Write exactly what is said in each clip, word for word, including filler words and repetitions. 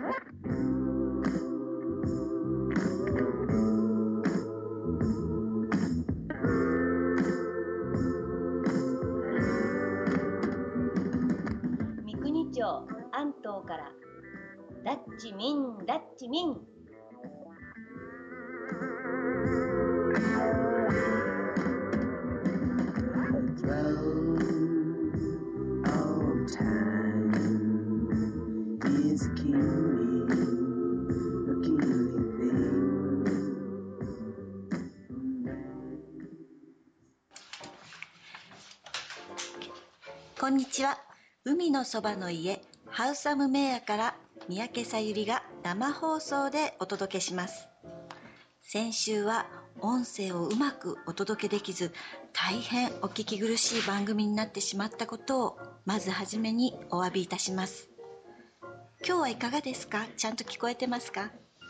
三国町安東からダッチミンダッチミン。 こんにちは。海のそばの家ハウサムメイヤから三宅さゆりが生放送でお届けします。先週は音声をうまくお届けできず、大変お聞き苦しい番組になってしまったことをまずはじめにお詫びいたします。今日はいかがですか？ちゃんと聞こえてますか？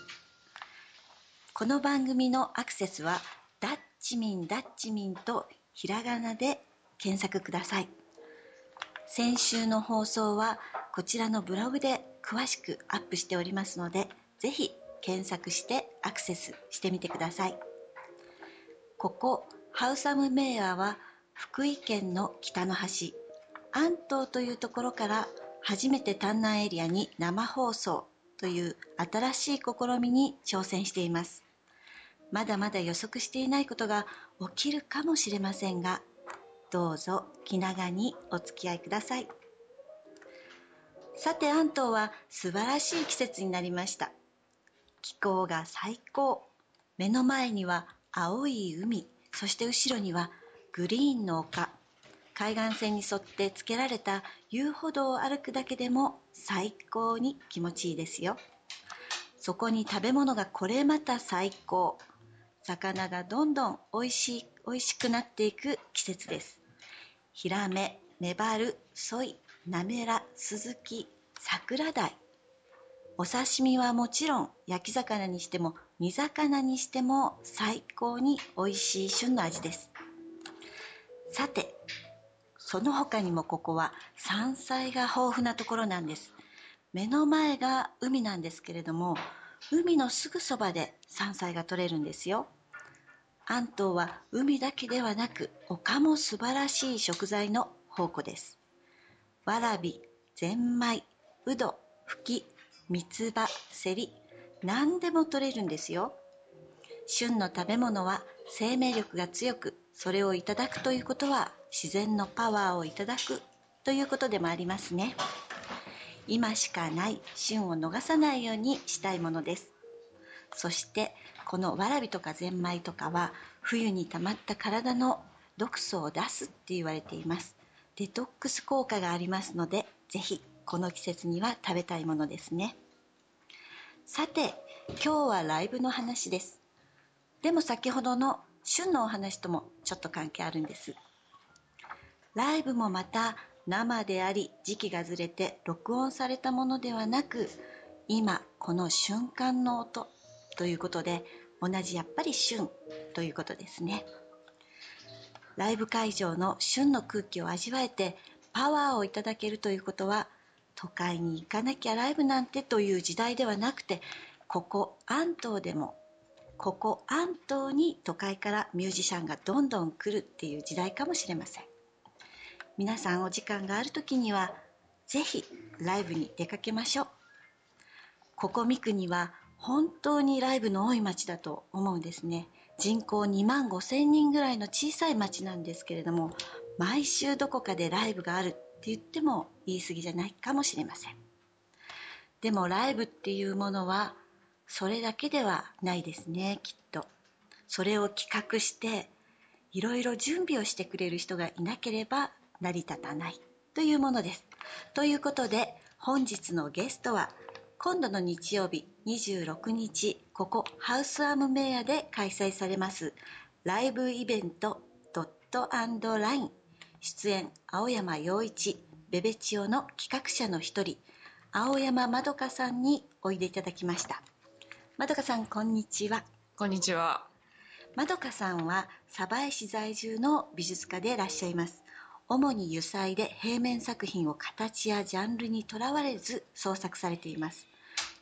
この番組のアクセスはダッチミンダッチミンとひらがなで検索ください。先週の放送はこちらのブログで詳しくアップしておりますので、ぜひ検索してアクセスしてみてください。ここハウサムメイヤーは福井県の北の端安東というところから初めて丹南エリアに生放送という新しい試みに挑戦しています。まだまだ予測していないことが起きるかもしれませんが、どうぞ気長にお付き合いください。さて、安東は素晴らしい季節になりました。気候が最高。目の前には青い海、そして後ろにはグリーンの丘。海岸線に沿ってつけられた遊歩道を歩くだけでも最高に気持ちいいですよ。そこに食べ物がこれまた最高。魚がどんどん美味しい、美味しくなっていく季節です。ヒラメ、メバル、ソイ、ナメラ、スズキ、桜鯛。お刺身はもちろん焼き魚にしても煮魚にしても最高に美味しい旬の味です。さて、その他にもここは山菜が豊富なところなんです。目の前が海なんですけれども、海のすぐそばで山菜が取れるんですよ。安東は海だけではなく丘も素晴らしい食材の宝庫です。わらび、ゼンマイ、うど、ふき、三つ葉、セリ、何でも取れるんですよ。旬の食べ物は生命力が強く、それをいただくということは自然のパワーをいただくということでもありますね。今しかない旬を逃さないようにしたいものです。そしてこのわらびとかゼンマイとかは冬に溜まった体の毒素を出すって言われています。デトックス効果がありますので、ぜひこの季節には食べたいものですね。さて、今日はライブの話です。でも先ほどの旬のお話ともちょっと関係あるんです。ライブもまた生であり、時期がずれて録音されたものではなく、今この瞬間の音ということで、同じやっぱり旬ということですね。ライブ会場の旬の空気を味わえてパワーをいただけるということは、都会に行かなきゃライブなんてという時代ではなくて、ここ安東でも、ここ安東に都会からミュージシャンがどんどん来るっていう時代かもしれません。皆さんお時間があるときにはぜひライブに出かけましょう。ここ三国は本当にライブの多い町だと思うんですね。人口にまんごせんにんぐらいの小さい町なんですけれども、毎週どこかでライブがあるって言っても言い過ぎじゃないかもしれません。でもライブっていうものはそれだけではないですね、きっと。それを企画していろいろ準備をしてくれる人がいなければ成り立たないというものです。ということで本日のゲストは今度の日曜日にじゅうろくにち、ここハウスアームメイヤで開催されますライブイベントドット&ライン、出演青山洋一、ベベチオの企画者の一人、青山まどかさんにおいでいただきました。まどかさん、こんにちは。 こんにちは。 まどかさんは鯖江市在住の美術家でいらっしゃいます。主に油彩で平面作品を形やジャンルにとらわれず創作されています。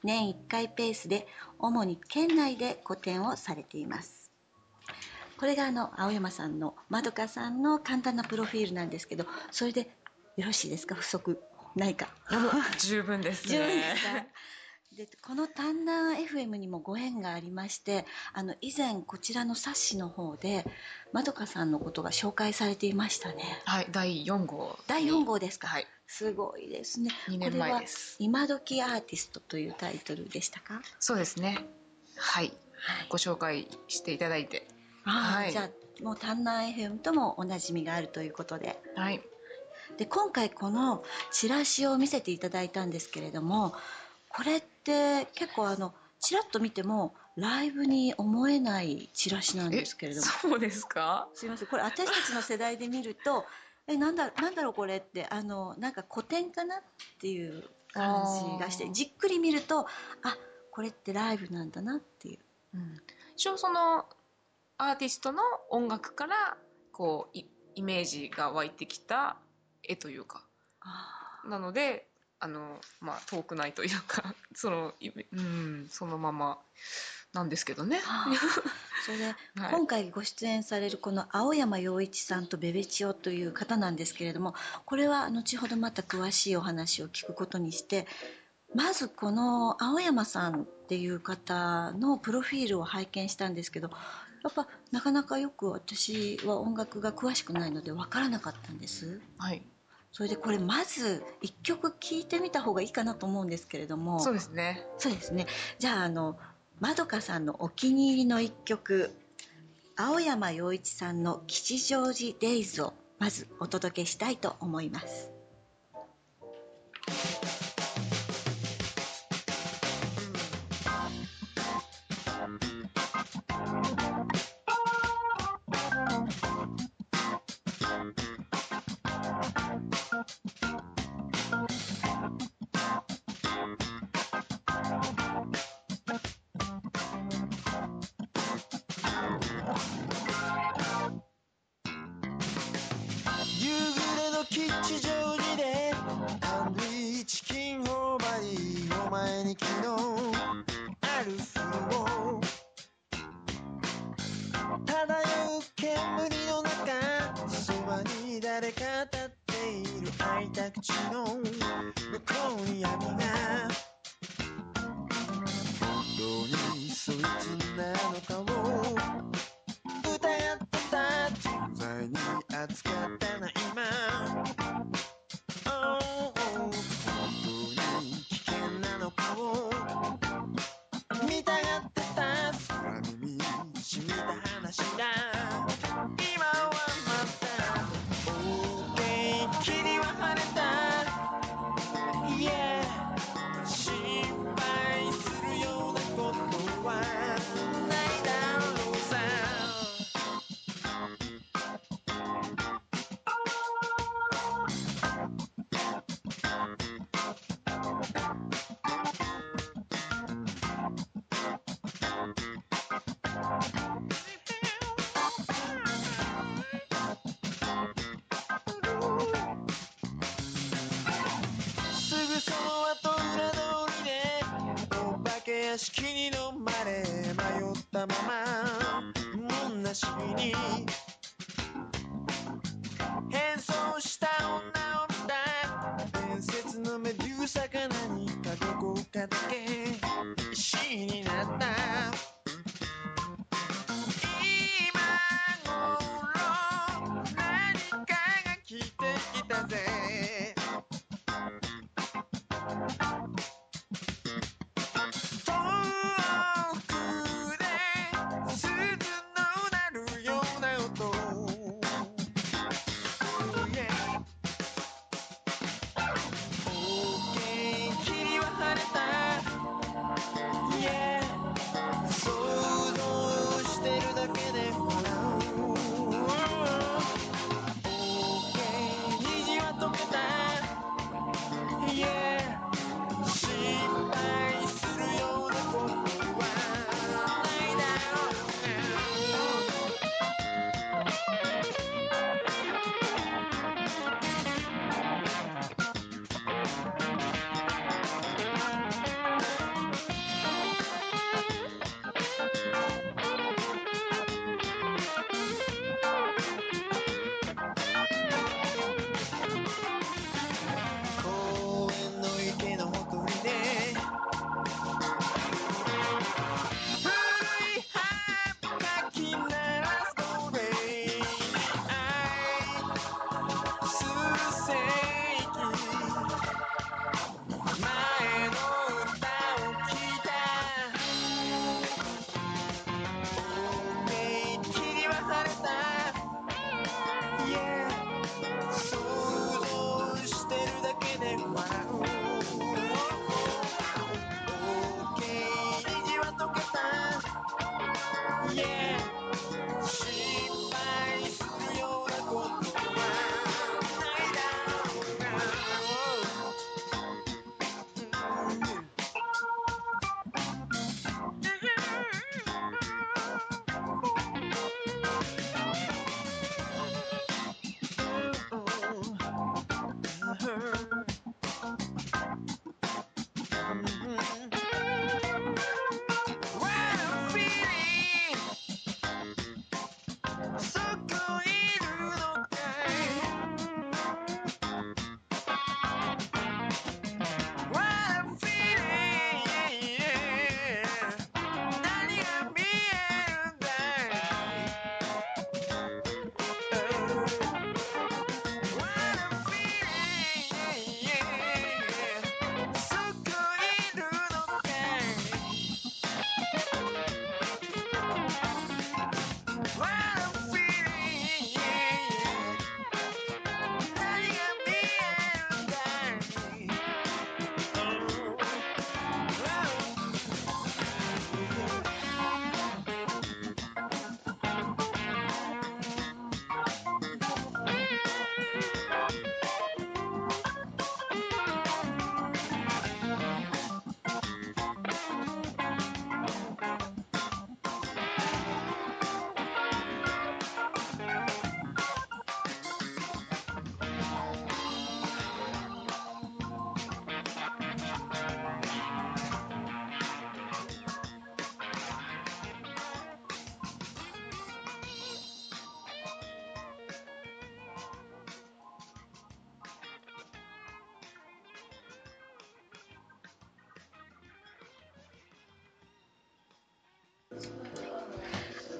年いっかいペースで主に県内で個展をされています。これがあの青山さんのまどかさんの簡単なプロフィールなんですけど、それでよろしいですか？不足ないか？ 十分ですね。 十分ですか？でこの丹南 エフエム にもご縁がありまして、あの以前こちらの冊子の方でまどかさんのことが紹介されていましたね。 はい、だいよん号。 だいよん号ですか？ はい。 すごいですね。 にねんまえです。 これは今時アーティストというタイトルでしたか？ そうですね。はい。はい、ご紹介していただいて。 あ、はい、じゃあもう丹南 エフエム ともおなじみがあるということで。 はい。 で今回このチラシを見せていただいたんですけれども、これって結構あのちらっと見てもライブに思えないチラシなんですけれども。 そうですか？ すいません、これ私たちの世代で見るとえなんだなんだろうこれってあのなんか古典かなっていう感じがして、じっくり見るとあこれってライブなんだなっていう。 うん、一応そのアーティストの音楽からこう イ, イメージが湧いてきた絵というか、なのであの、まあ、遠くないというかその、うん、そのままなんですけどね。 それで、はい、今回ご出演されるこの青山洋一さんとベベチオという方なんですけれども、これは後ほどまた詳しいお話を聞くことにして、まずこの青山さんっていう方のプロフィールを拝見したんですけど、やっぱなかなかよく私は音楽が詳しくないので分からなかったんです。 はい。 それでこれまずいっきょく聴いてみた方がいいかなと思うんですけれども。 そうですね。 そうですね。じゃああのまどかさんのお気に入りのいっきょく、青山洋一さんの吉祥寺デイズをまずお届けしたいと思います。 吉祥寺でタンドリーチキンホーバリーお前に昨日ある日を漂う煙の中、そばに誰か立っている開いた口の向こうに闇が、本当にそいつなのかを疑ってた人材に扱ったな今、oh, 本当に危険なのかを見たがってた空耳しみた話だ、今はまた OK 霧は晴れた、yeah 心配するようなことはないだろうさ、すぐその後裏通りでお化け屋敷に飲まれ迷ったまま無なしに変装した女を見た、伝説のメデューサか何かどこかだけ石になった、今頃何かが来てきたぜ、遠くで鈴の鳴るような音、霧は晴れた、yeah そ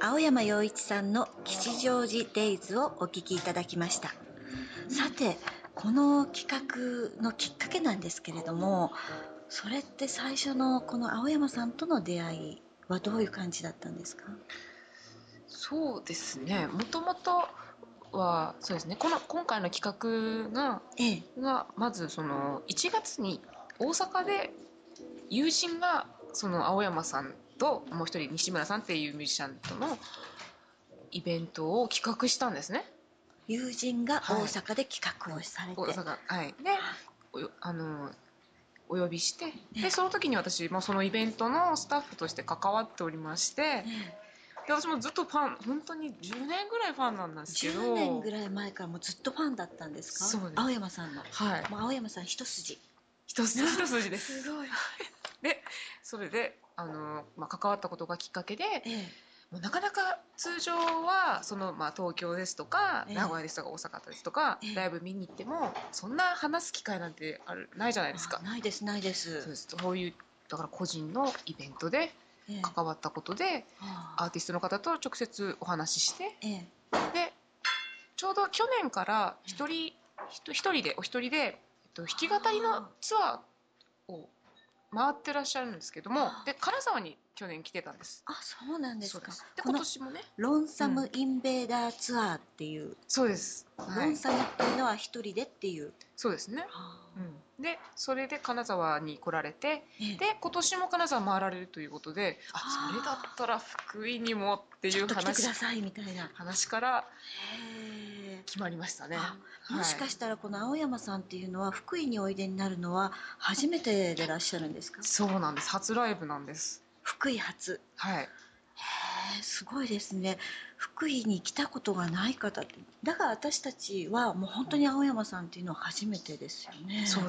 青山洋一さんの吉祥寺デイズをお聞きいただきました。さて、この企画のきっかけなんですけれども、それって最初のこの青山さんとの出会いはどういう感じだったんですか？ そうですね、もともとはそうですね、この今回の企画が、 ええ、 がまずそのいちがつに大阪で友人がその青山さんともう一人西村さんっていうミュージシャンとのイベントを企画したんですね。 友人が大阪で企画をされて、 大阪、はい、でおよあのお呼びして、でその時に私もそのイベントのスタッフとして関わっておりまして、 えで私もずっとファン、本当にじゅうねんぐらいファンなんですけえ、 ど。 じゅうねんぐらい前からもうずっとファンだったんですか？ そうです。 青山さんの。 はい。 もう青山さん一筋。 一筋一筋です。 すごい。 でそれであの、まあ、関わったことがきっかけで、 ええ、 もうなかなか通常はその、まあ、東京ですとか、 ええ名古屋ですとか大阪ですとか、 ええライブ見に行ってもそんな話す機会なんてあるないじゃないですか。 あ、ないですないでそうす。 ですそういうだから個人のイベントでええ、 関わったことで、 あアーティストの方と直接お話しして、 ええ、 でちょうど去年から一人一人でお一人で、えっと、弾き語りのツアーを回ってらっしゃるんですけども、で金沢に去年来てたんです。 あ、そうなんですか。 そうですでこの今年もね。 ロンサムインベーダーツアーっていう、 そうです、はい、 ロンサムっていうのは一人でっていう。 そうですね、 あうん、でそれで金沢に来られて、 ええ、 で今年も金沢回られるということで、ああーそれだったら福井にもっていうちょっと来てく話ださいみたいな。 話からへえ。 決まりましたね。 あ、もしかしはい、 たらこの青山さんっていうのは福井においでになるのは初めてでいらっしゃるんですか？ そうなんです、初ライブなんです。 福井初。 はい、 へえ、すごいですね。福井に来たことがない方って、だから私たちはもう本当に青山さんっていうのは初めてですよね。 そうです、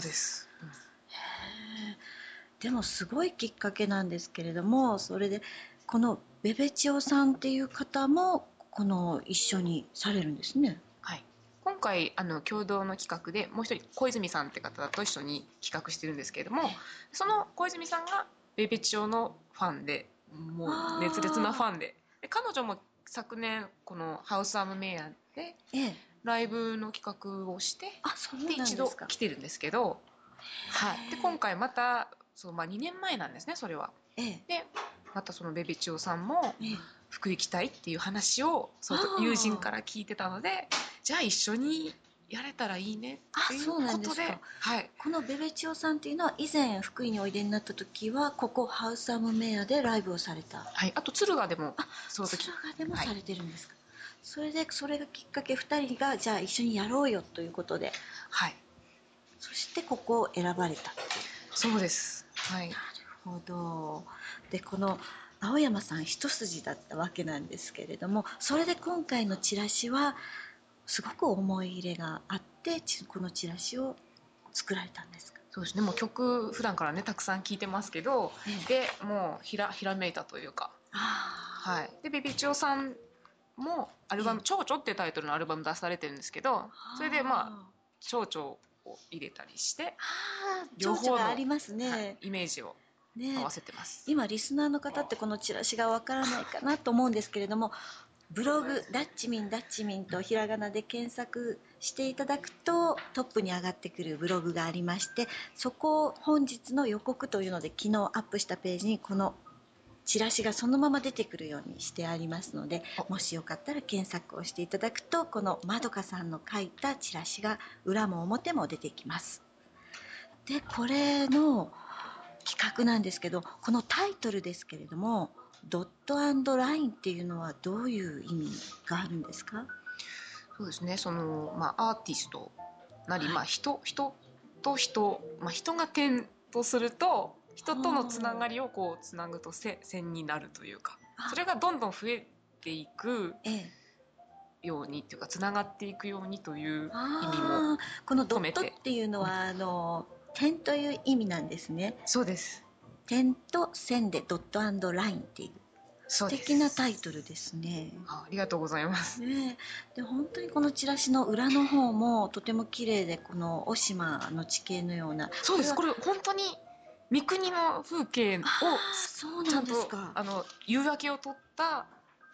うんへえ。でもすごいきっかけなんですけれども、それでこのベベチオさんっていう方もこの一緒にされるんですね。 はい、今回あの共同の企画でもう一人小泉さんって方と一緒に企画してるんですけれども、その小泉さんがベベチオのファンで、もう熱烈なファンで、で彼女も昨年このハウスアムメイヤーでええ。 ライブの企画をして、 あ、そうなんで一度ですか。 来てるんですけど、はい、で今回またそう、まあ、にねんまえなんですねそれは。 ええ。 でまたそのベベチオさんもええ。 福井行きたいっていう話をそのあー友人から聞いてたので、じゃあ一緒にやれたらいいねっていうあ、そうなんことで、 ですか。 はい、 このベベチオさんっていうのは以前福井においでになった時はここハウスアムメアでライブをされた。 はい、あと敦賀でもその時、 敦賀でもされてるんですか。それでそれがきっかけふたりがじゃあ一緒にやろうよということで、 はい、 そしてここを選ばれた。 そうです、はい、 なるほど。でこの青山さん一筋だったわけなんですけれども、それで今回のチラシはすごく思い入れがあってちこのチラシを作られたんですか。 そうですね、もう曲普段からねたくさん聴いてますけど、 えでもうひらひらめいたというか、 あはい、でベベチオさんもアルバム「 ええちょうちょ」っていうタイトルのアルバム出されてるんですけど、それでまあちょうちょを入れたりしてあー両方の情緒がありますね、 はい、イメージをね合わせてます。 今リスナーの方ってこのチラシがわからないかなと思うんですけれども、ブログダッチミンダッチミンとひらがなで検索していただくとトップに上がってくるブログがありまして、そこを本日の予告というので昨日アップしたページにこのチラシがそのまま出てくるようにしてありますので、もしよかったら検索をしていただくとこのまどかさんの書いたチラシが裏も表も出てきます。でこれの企画なんですけど、このタイトルですけれどもドット&ラインっていうのはどういう意味があるんですか。 そうですね、その、まあ、アーティストなり、まあ、人人と人、まあ、人が点とすると人とのつながりをこうつなぐとせ線になるというか、それがどんどん増えていくええ、 ようにっていうかつながっていくようにという意味もあーこのドットっ込めて。 ていうのはあの点という意味なんですね。 そうです、 点と線でドット&ラインっていう素そうです。 敵なタイトルですね。 あ、ありがとうございます。 ねえ、で本当にこのチラシの裏の方もとても綺麗で、この雄島の地形のような。 そうです、これれ本当に三国の風景をはあーそうちゃんとなんですか。 あの夕焼けを撮った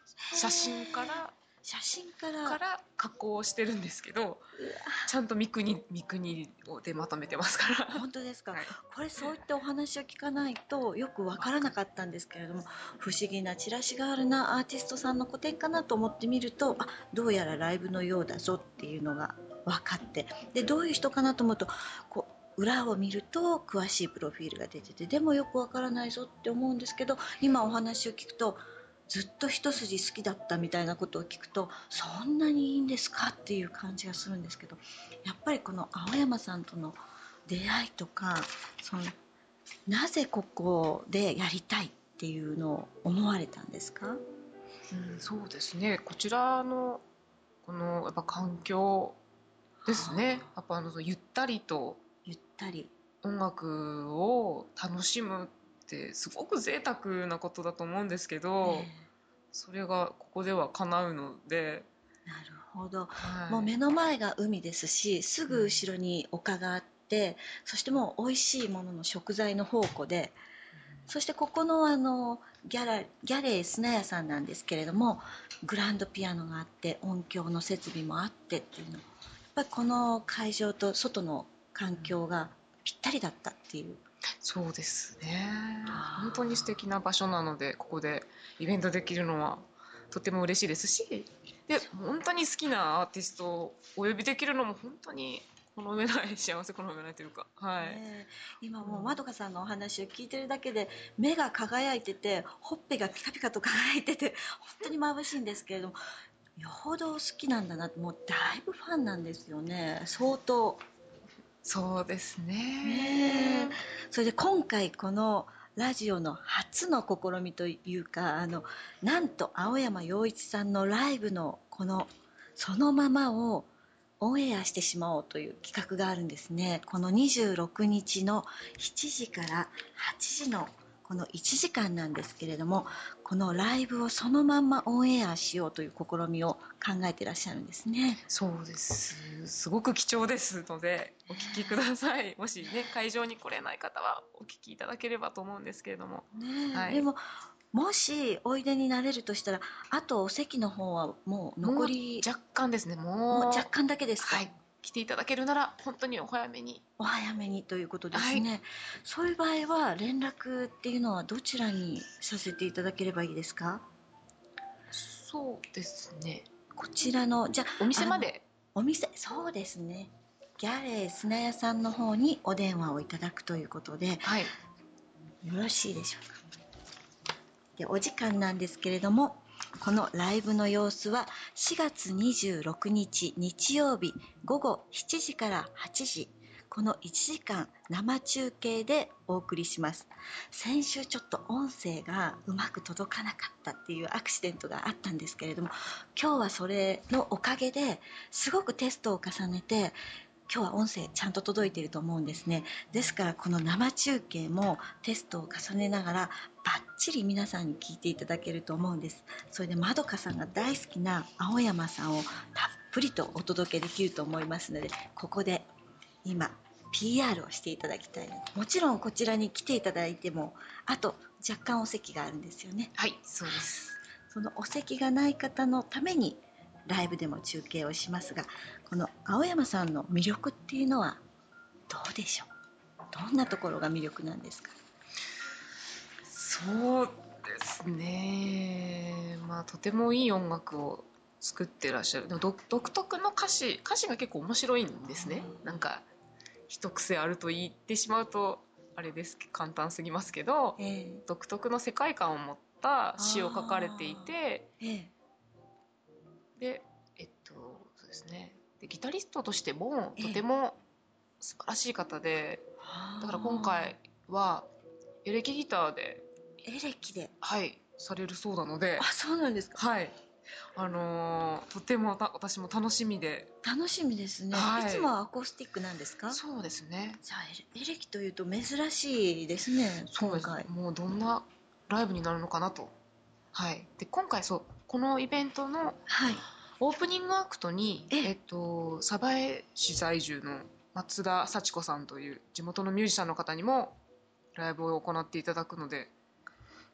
写真から写真からから加工してるんですけど、ちゃんと三国三国でまとめてますから。 本当ですか、 はい、 これそういったお話を聞かないとよくわからなかったんですけれども、不思議なチラシがあるな、アーティストさんの個展かなと思ってみると、あ、どうやらライブのようだぞっていうのが分かって、でどういう人かなと思うと、こう裏を見ると詳しいプロフィールが出てて、でもよくわからないぞって思うんですけど、今お話を聞くとずっと一筋好きだったみたいなことを聞くと、そんなにいいんですかっていう感じがするんですけど、やっぱりこの青山さんとの出会いとか、そのなぜここでやりたいっていうのを思われたんですか？ うん、そうですね、こちらのこのやっぱ環境ですね。やっぱあのゆったりとゆったり音楽を楽しむってすごく贅沢なことだと思うんですけど、 えーそれがここでは叶うので。 なるほど、 はい、 もう目の前が海ですし、すぐ後ろに丘があって、うん、そしてもう美味しいものの食材の宝庫で、うん、そしてここのあのギャラギャレー砂屋さんなんですけれども、グランドピアノがあって音響の設備もあってっていうの、やっぱりこの会場と外の環境がぴったりだったっていう。 そうですね、本当に素敵な場所なので、ここでイベントできるのはとても嬉しいですし、で本当に好きなアーティストをお呼びできるのも本当にこの上ない幸せ、この上ないというか、はい、 ね、今もうまどかさんのお話を聞いてるだけで目が輝いてて、ほっぺがピカピカと輝いてて本当に眩しいんですけれども、よほど好きなんだな、もうだいぶファンなんですよね、相当。 そうですね。 ね、それで今回このラジオの初の試みというか、あのなんと青山洋一さんのライブのこのそのままをオンエアしてしまおうという企画があるんですね。このにじゅうろくにちのしちじからはちじのこのいちじかんなんですけれども、このライブをそのまんまオンエアしようという試みを考えていらっしゃるんですね。 そうです、すごく貴重ですのでお聞きください。もしね会場に来れない方はお聞きいただければと思うんですけれども、 ね、 はい、 でももしおいでになれるとしたら、あとお席の方はもう残りもう若干ですね。もう、 もう若干だけですか？ はい、来ていただけるなら本当にお早めに。 お早めにということですね、はい、そういう場合は連絡っていうのはどちらにさせていただければいいですか？ そうですね、 こちらのじゃお店まで。 お店、そうですね、ギャレー砂屋さんの方にお電話をいただくということで、 はい、 よろしいでしょうか？でお時間なんですけれども、このライブの様子はしがつにじゅうろくにち日曜日ごごしちじからはちじ、このいちじかん生中継でお送りします。先週ちょっと音声がうまく届かなかったっていうアクシデントがあったんですけれども、今日はそれのおかげですごくテストを重ねて、今日は音声ちゃんと届いていると思うんですね。ですからこの生中継もテストを重ねながらバッチリ皆さんに聞いていただけると思うんです。それでまどかさんが大好きな青山さんをたっぷりとお届けできると思いますので、ここで今 ピーアール をしていただきたいので、もちろんこちらに来ていただいても、あと若干お席があるんですよね。 はい、そうです。 そのお席がない方のためにライブでも中継をしますが、この青山さんの魅力っていうのはどうでしょう？どんなところが魅力なんですか？ そうですね、まあとてもいい音楽を作ってらっしゃる。でも独特の歌詞歌詞が結構面白いんですね。なんか一癖あると言ってしまうとあれです、簡単すぎますけど、えー、独特の世界観を持った詩を書かれていて、えー、でえっとそうですね、でギタリストとしてもとても素晴らしい方で、えー、だから今回はエレキギターでエレキではいされるそうなので。 あ、そうなんですか？ はい、あのー、とても私も楽しみで。 楽しみですね、はい、いつもはアコースティックなんですか？ そうですね。 じゃあエレキというと珍しいですね。 そうです、今回もうどんなライブになるのかなと。はい、で今回そうこのイベントのオープニングアクトに、はい、えっと鯖江市在住の松田幸子さんという地元のミュージシャンの方にもライブを行っていただくので、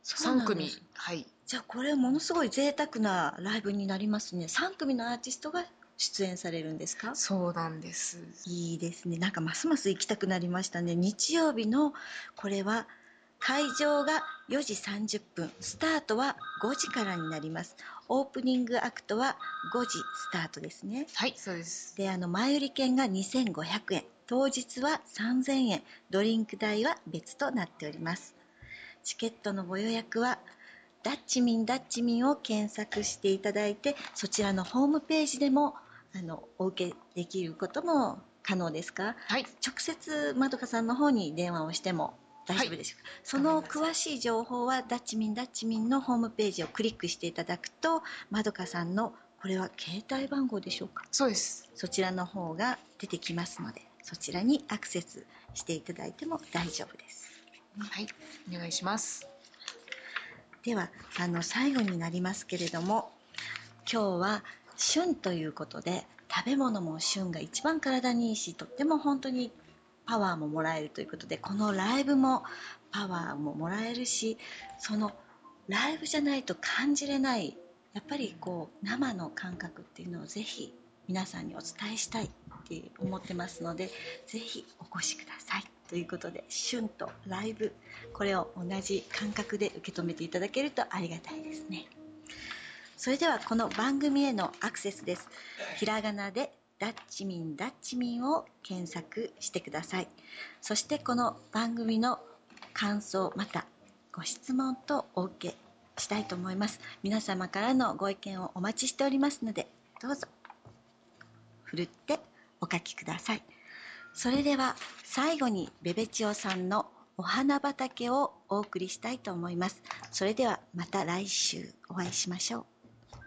さん組、はい。 じゃあこれものすごい贅沢なライブになりますね。さん組のアーティストが出演されるんですか？ そうなんです。 いいですね。なんかますます行きたくなりましたね。日曜日のこれは会場がよじさんじゅっぷん、スタートはごじからになります。オープニングアクトはごじスタートですね。 はい、そうです。 で、あの前売り券がにせんごひゃくえん、当日はさんぜんえん、ドリンク代は別となっております。チケットのご予約はダッチミンダッチミンを検索していただいて、そちらのホームページでもあのお受けできることも可能ですか？ はい。 直接まどかさんの方に電話をしても大丈夫でしょうか？はい、その詳しい情報はダッチミンダッチミンのホームページをクリックしていただくと、まどかさんのこれは携帯番号でしょうか？ そうです。 そちらの方が出てきますので、そちらにアクセスしていただいても大丈夫です。 はい、お願いします。 ではあの最後になりますけれども、今日は旬ということで、食べ物も旬が一番体にいいし、とっても本当にパワーももらえるということで、このライブもパワーももらえるし、そのライブじゃないと感じれない、やっぱりこう生の感覚っていうのをぜひ皆さんにお伝えしたいって思ってますので、ぜひお越しくださいということで、旬とライブ、これを同じ感覚で受け止めていただけるとありがたいですね。それではこの番組へのアクセスです。ひらがなでダッチミンダッチミンを検索してください。そしてこの番組の感想、またご質問とお受けしたいと思います。皆様からのご意見をお待ちしておりますので、どうぞふるってお書きください。それでは最後にベベチオさんのお花畑をお送りしたいと思います。それではまた来週お会いしましょう。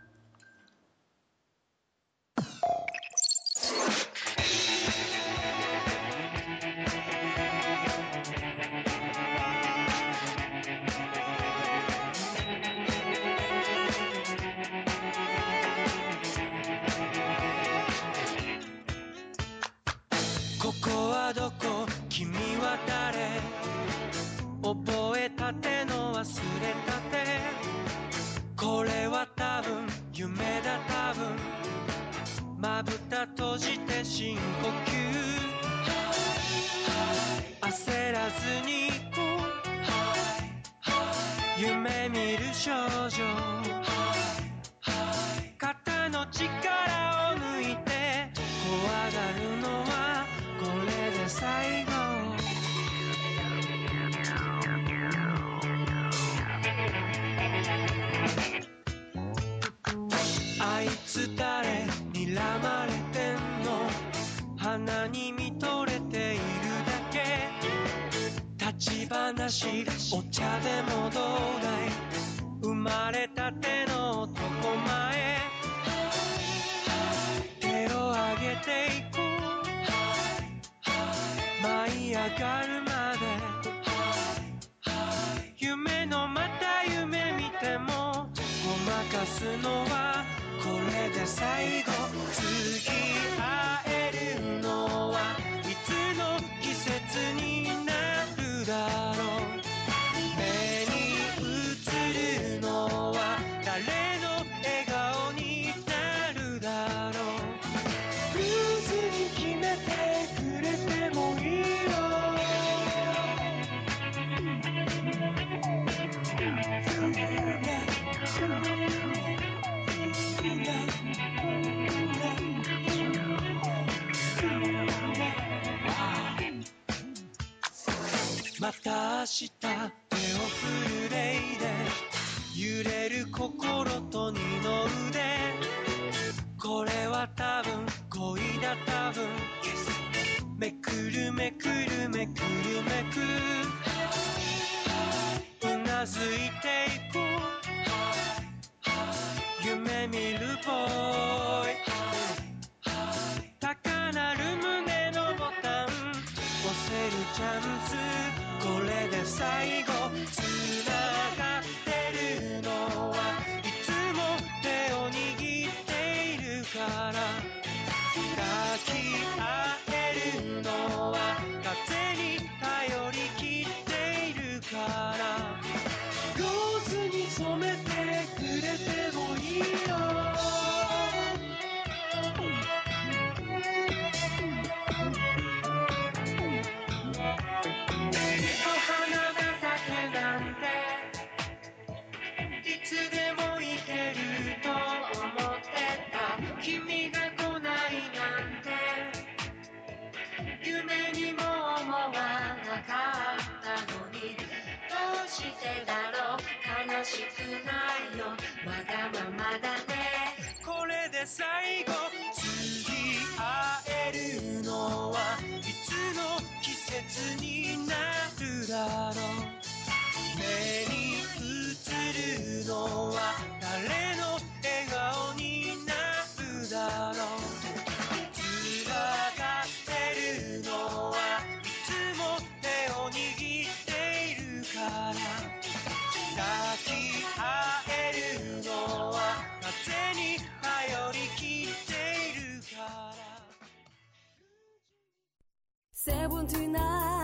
ここはどこ、君は誰、覚えたての忘れたて、これは多分夢だ、多分まぶた閉じて深呼吸、焦らずに夢見る少女、肩の力を抜いて怖がるのはこれで最後。あいつ誰睨まれてんの、鼻に見とれているだけ、立ち話お茶でもどうだい、生まれたての男前、手を挙げていこう、舞い上がるまで、夢のまた夢見てもごまかすのはこれで最後。次会えるのはいつの季節になるだろう、目に映るのは誰の笑顔になるだろう、ルーズに決めてくれてもいいよ、また明日手を振るレイで揺れる心と二の腕、これは多分恋だ、多分めくるめくるめくるめく、うなずいていこう、夢見るボーイ、高鳴る胸のボタン押せるチャンス、これで最後。つながってるのはいつも手を握っているから、抱き合えるのは風に頼り切っているから、 してだろう悲しくないよわがままだねこれで最後次会えるのはいつの季節になるだろう目に映るのは誰の笑顔になるだろうつながってるのはいつも手を握っているから抱き合えるのは風に頼りきっているからセブンティーナイン